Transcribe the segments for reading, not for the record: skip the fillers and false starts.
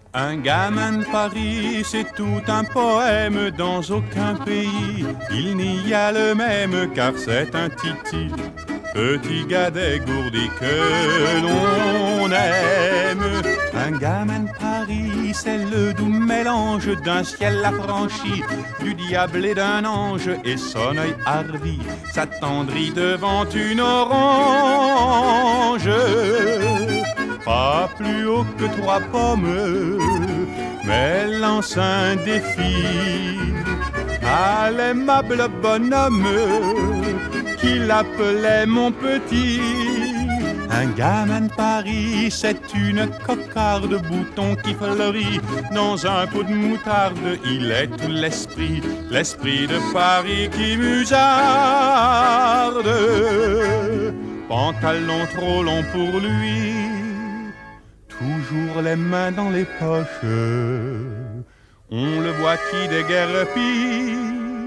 Un gamin de Paris, c'est tout un poème. Dans aucun pays, il n'y a le même, car c'est un titi, petit gars dégourdi que l'on aime. Un gamin de Paris, c'est le doux mélange d'un ciel affranchi, du diable et d'un ange, et son œil hardi s'attendrit devant une orange. Pas plus haut que 3 pommes, mais lance un défi à l'aimable bonhomme qu'il appelait mon petit. Un gamin de Paris, c'est une cocarde bouton qui fleurit dans un pot de moutarde. Il est tout l'esprit, l'esprit de Paris qui musarde. Pantalon trop long pour lui, toujours les mains dans les poches, on le voit qui déguerpit.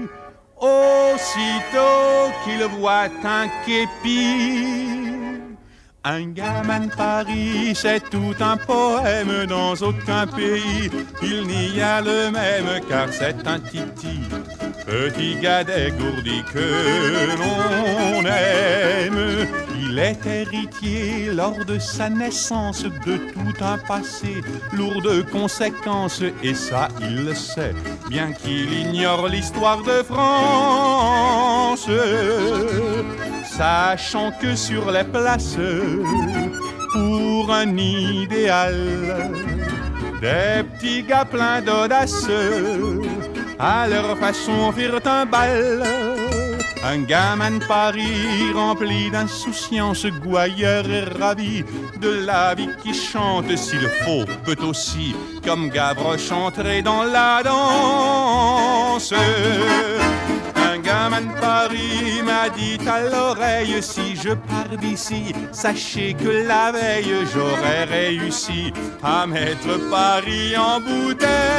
Aussitôt qu'il voit un képi. Un gamin de Paris, c'est tout un poème. Dans aucun pays, il n'y a le même, car c'est un titi, petit gars dégourdi que l'on aime. Il est héritier lors de sa naissance de tout un passé lourd de conséquences, et ça il le sait, bien qu'il ignore l'histoire de France. Sachant que sur les places, pour un idéal, des petits gars pleins d'audace, à leur façon firent un bal. Un gamin de Paris rempli d'insouciance, gouailleur et ravi de la vie qui chante. S'il faut, peut aussi, comme Gavroche, entrer dans la danse. Un gamin de Paris m'a dit à l'oreille: si je pars d'ici, sachez que la veille j'aurais réussi à mettre Paris en bouteille.